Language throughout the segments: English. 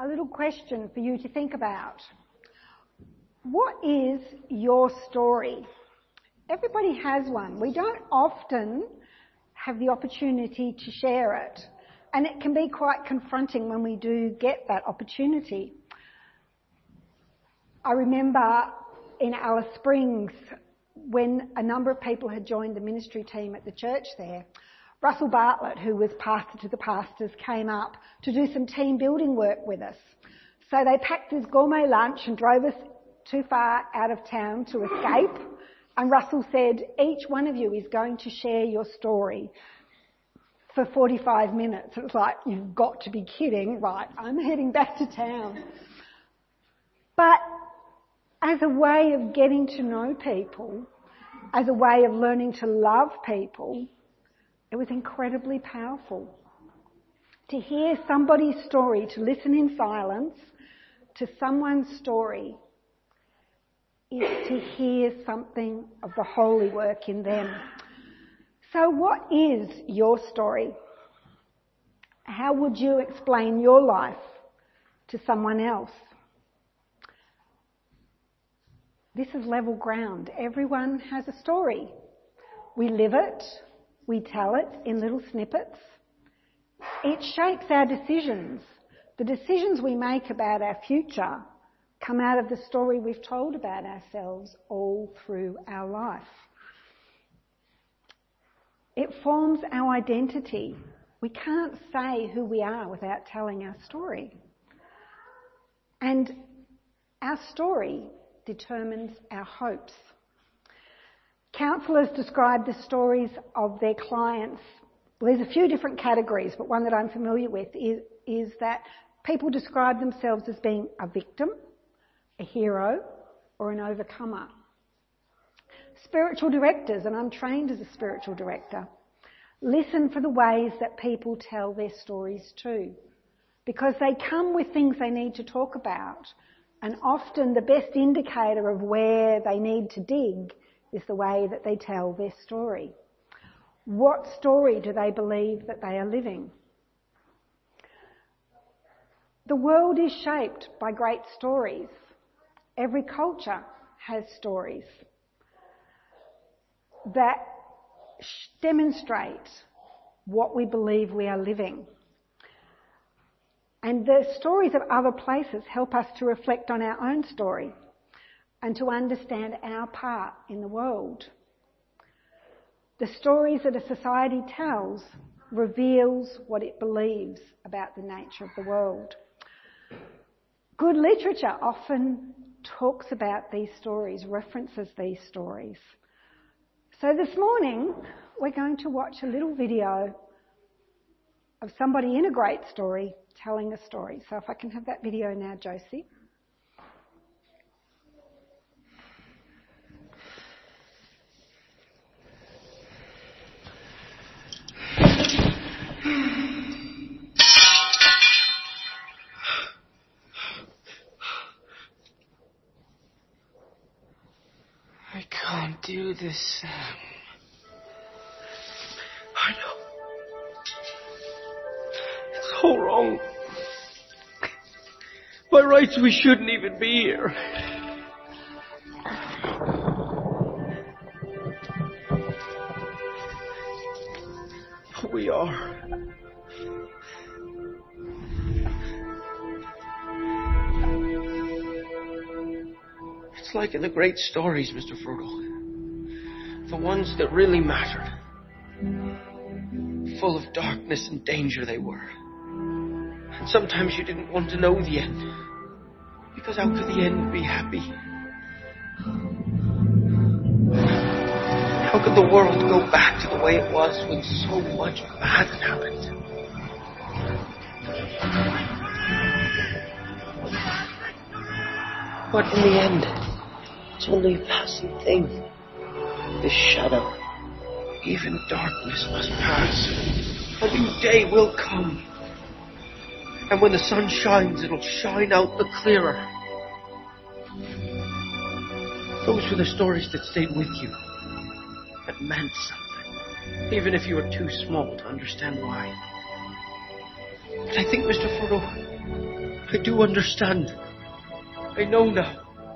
a little question for you to think about. What is your story? Everybody has one. We don't often have the opportunity to share it, and it can be quite confronting when we do get that opportunity. I remember in Alice Springs, when a number of people had joined the ministry team at the church there, Russell Bartlett, who was pastor to the pastors, came up to do some team building work with us. So they packed this gourmet lunch and drove us too far out of town to escape. And Russell said, each one of you is going to share your story for 45 minutes. It was like, you've got to be kidding. Right, I'm heading back to town. But as a way of getting to know people, as a way of learning to love people, it was incredibly powerful. To hear somebody's story, to listen in silence to someone's story, is to hear something of the holy work in them. So what is your story? How would you explain your life to someone else? This is level ground. Everyone has a story. We live it. We tell it in little snippets. It shapes our decisions. The decisions we make about our future come out of the story we've told about ourselves all through our life. It forms our identity. We can't say who we are without telling our story. And our story determines our hopes. Counsellors describe the stories of their clients. Well, there's a few different categories, but one that I'm familiar with is that people describe themselves as being a victim, a hero, or an overcomer. Spiritual directors, and I'm trained as a spiritual director, listen for the ways that people tell their stories too, because they come with things they need to talk about, and often the best indicator of where they need to dig is the way that they tell their story. What story do they believe that they are living? The world is shaped by great stories. Every culture has stories that demonstrate what we believe we are living. And the stories of other places help us to reflect on our own story and to understand our part in the world. The stories that a society tells reveals what it believes about the nature of the world. Good literature often talks about these stories, references these stories. So this morning, we're going to watch a little video of somebody in a great story telling a story. So if I can have that video now, Josie. I can't do this, Sam. I know. It's all wrong. By rights, we shouldn't even be here. But we are. It's like in the great stories, Mr. Frodo. The ones that really mattered. Full of darkness and danger they were. And sometimes you didn't want to know the end. Because how could the end be happy? How could the world go back to the way it was when so much bad had happened? But in the end, it's only a passing thing. This shadow, even darkness must pass. A new day will come. And when the sun shines, it'll shine out the clearer. Those were the stories that stayed with you, that meant something, even if you were too small to understand why. But I think, Mr. Frodo, I do understand. I know now.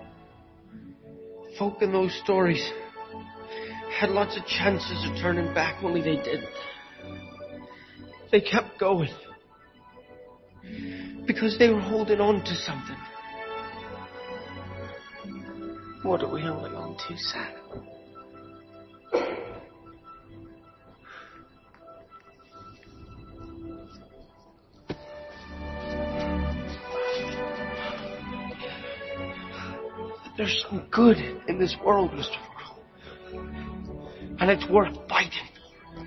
Folk in those stories had lots of chances of turning back, only they didn't. They kept going. Because they were holding on to something. What are we holding on to, Sam? There's some good in this world, Mr. Farrell. And it's worth fighting for.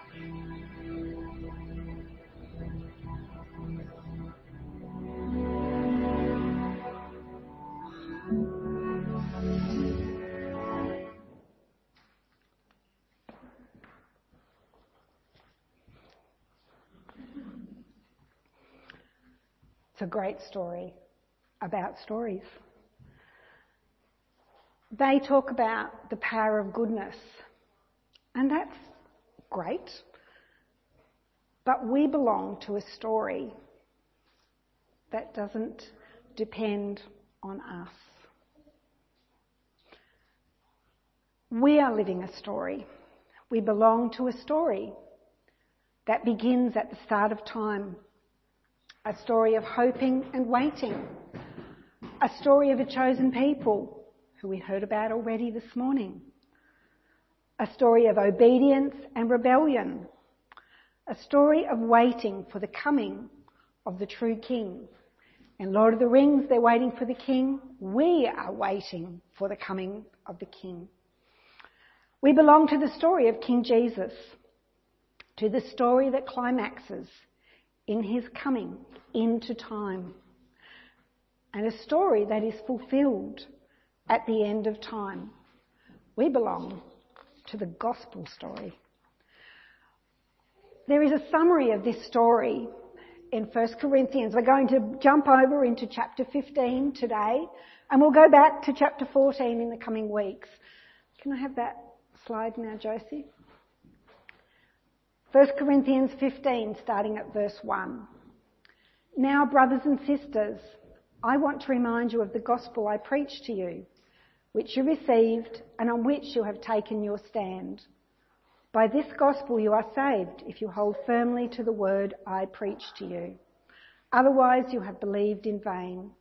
It's a great story about stories. They talk about the power of goodness, and that's great. But we belong to a story that doesn't depend on us. We are living a story. We belong to a story that begins at the start of time. A story of hoping and waiting. A story of a chosen people who we heard about already this morning. A story of obedience and rebellion. A story of waiting for the coming of the true King. In Lord of the Rings, they're waiting for the King. We are waiting for the coming of the King. We belong to the story of King Jesus, to the story that climaxes in his coming into time, and a story that is fulfilled at the end of time. We belong to the gospel story. There is a summary of this story in 1 Corinthians. We're going to jump over into chapter 15 today, and we'll go back to chapter 14 in the coming weeks. Can I have that slide now, Josie? 1 Corinthians 15, starting at verse 1. Now, brothers and sisters, I want to remind you of the gospel I preached to you, which you received and on which you have taken your stand. By this gospel you are saved if you hold firmly to the word I preached to you. Otherwise you have believed in vain.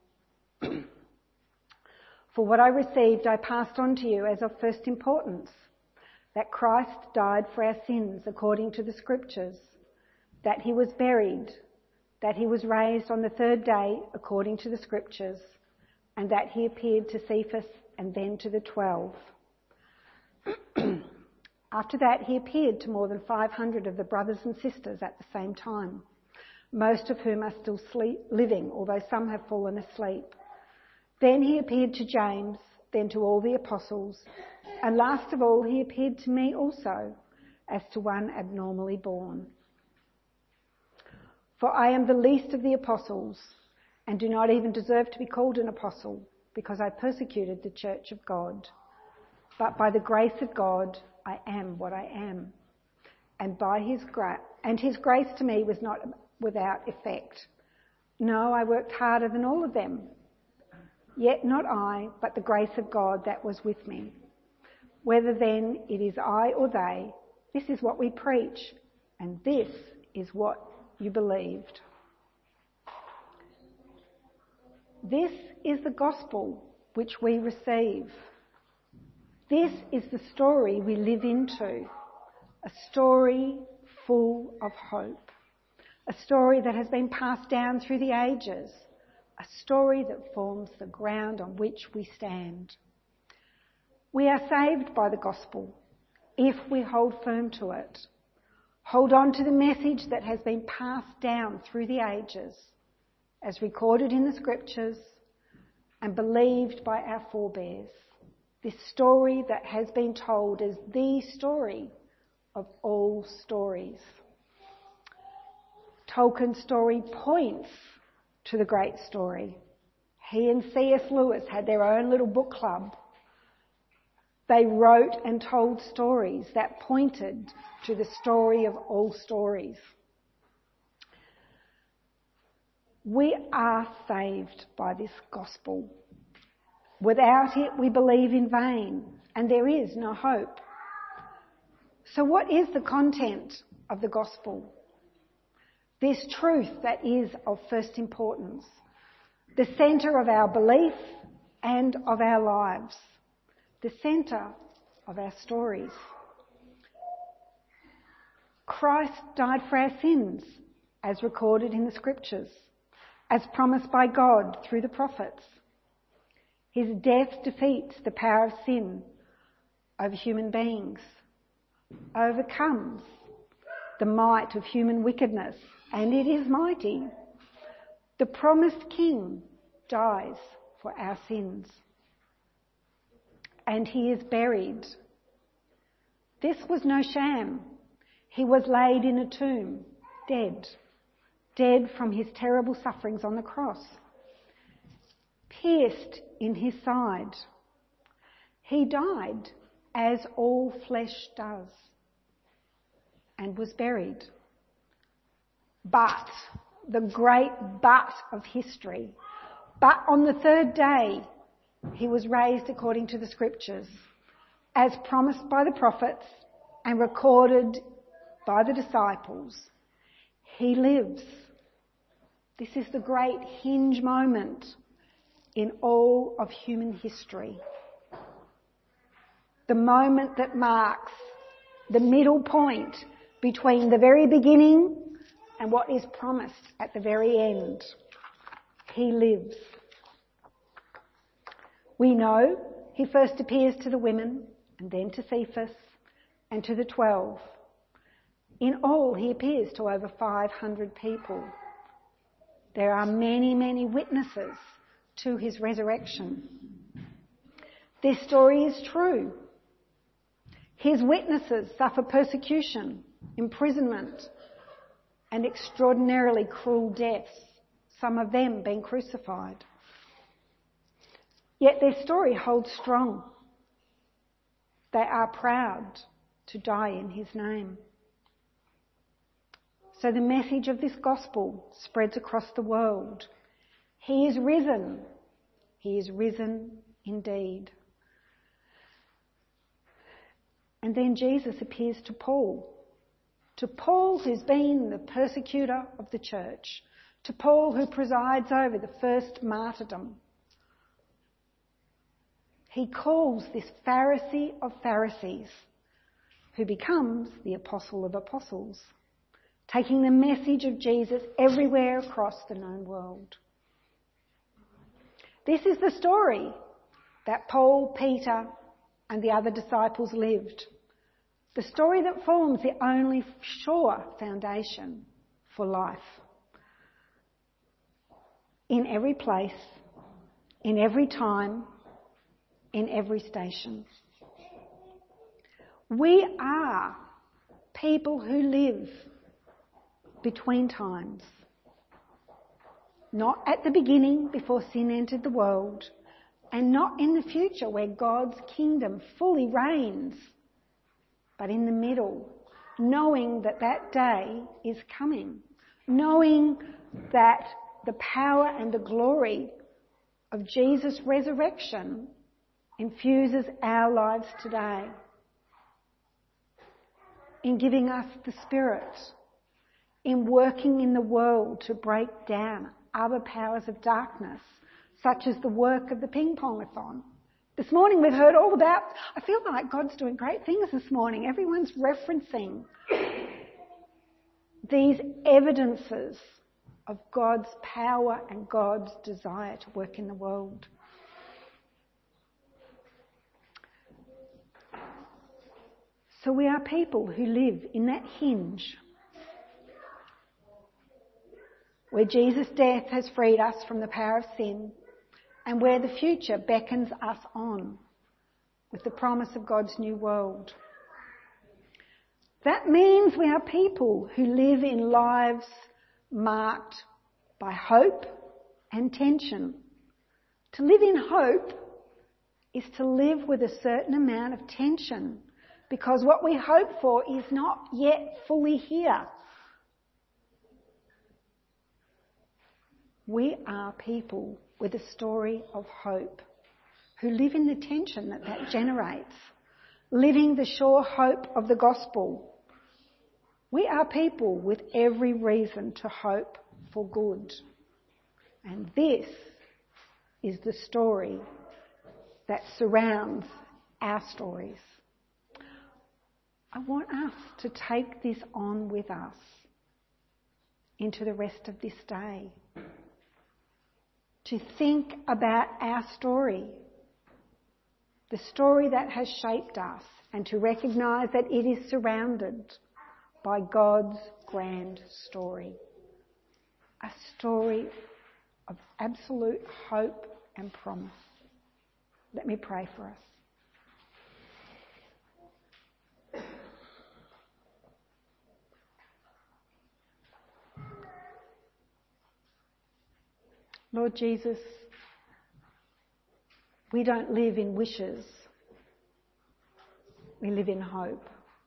For what I received I passed on to you as of first importance, that Christ died for our sins according to the Scriptures, that he was buried, that he was raised on the third day according to the Scriptures, and that he appeared to Cephas and then to the 12. After that he appeared to more than 500 of the brothers and sisters at the same time, most of whom are still living, although some have fallen asleep. Then he appeared to James, then to all the apostles, and last of all he appeared to me also, as to one abnormally born. For I am the least of the apostles, and do not even deserve to be called an apostle, because I persecuted the church of God. But by the grace of God I am what I am, and his grace to me was not without effect. No, I worked harder than all of them. Yet not I, but the grace of God that was with me. Whether then it is I or they, this is what we preach, and this is what you believed. This is the gospel which we receive. This is the story we live into, a story full of hope, a story that has been passed down through the ages, a story that forms the ground on which we stand. We are saved by the gospel if we hold firm to it, hold on to the message that has been passed down through the ages, as recorded in the Scriptures and believed by our forebears. This story that has been told as the story of all stories. Tolkien's story points to the great story. He and C.S. Lewis had their own little book club. They wrote and told stories that pointed to the story of all stories. We are saved by this gospel. Without it, we believe in vain, and there is no hope. So what is the content of the gospel? This truth that is of first importance, the centre of our belief and of our lives, the centre of our stories. Christ died for our sins, as recorded in the scriptures, as promised by God through the prophets. His death defeats the power of sin over human beings, overcomes the might of human wickedness, and it is mighty. The promised King dies for our sins. And he is buried. This was no sham. He was laid in a tomb, dead from his terrible sufferings on the cross, pierced in his side. He died as all flesh does and was buried. But, the great but of history, but on the third day he was raised according to the scriptures, as promised by the prophets and recorded by the disciples. He lives. This is the great hinge moment in all of human history. The moment that marks the middle point between the very beginning and what is promised at the very end. He lives. We know he first appears to the women and then to Cephas and to the 12. In all, he appears to over 500 people. There are many, many witnesses to his resurrection. This story is true. His witnesses suffer persecution, imprisonment, and extraordinarily cruel deaths, some of them being crucified. Yet their story holds strong. They are proud to die in his name. So the message of this gospel spreads across the world. He is risen. He is risen indeed. And then Jesus appears to Paul who's been the persecutor of the church, to Paul who presides over the first martyrdom. He calls this Pharisee of Pharisees, who becomes the apostle of apostles, taking the message of Jesus everywhere across the known world. This is the story that Paul, Peter, and the other disciples lived. The story that forms the only sure foundation for life. In every place, in every time, in every station. We are people who live between times. Not at the beginning before sin entered the world, and not in the future where God's kingdom fully reigns, but in the middle, knowing that that day is coming, knowing that the power and the glory of Jesus' resurrection infuses our lives today in giving us the Spirit, in working in the world to break down other powers of darkness, such as the work of the ping pong-a-thon. This morning we've heard all about, I feel like God's doing great things this morning. Everyone's referencing these evidences of God's power and God's desire to work in the world. So we are people who live in that hinge where Jesus' death has freed us from the power of sin, and where the future beckons us on with the promise of God's new world. That means we are people who live in lives marked by hope and tension. To live in hope is to live with a certain amount of tension, because what we hope for is not yet fully here. We are people with a story of hope who live in the tension that generates, living the sure hope of the gospel. We are people with every reason to hope for good. And this is the story that surrounds our stories. I want us to take this on with us into the rest of this day. To think about our story, the story that has shaped us, and to recognise that it is surrounded by God's grand story. A story of absolute hope and promise. Let me pray for us. Lord Jesus, we don't live in wishes. We live in hope.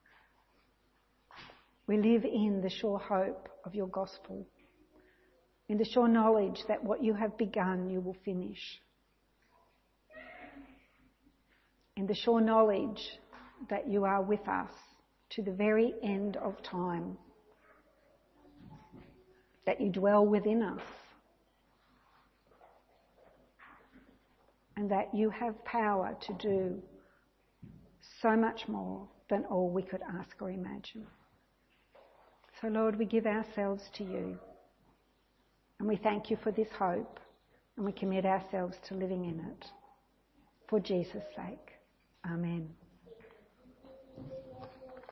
We live in the sure hope of your gospel, in the sure knowledge that what you have begun you will finish, in the sure knowledge that you are with us to the very end of time, that you dwell within us, and that you have power to do so much more than all we could ask or imagine. So Lord, we give ourselves to you, and we thank you for this hope, and we commit ourselves to living in it. For Jesus' sake. Amen.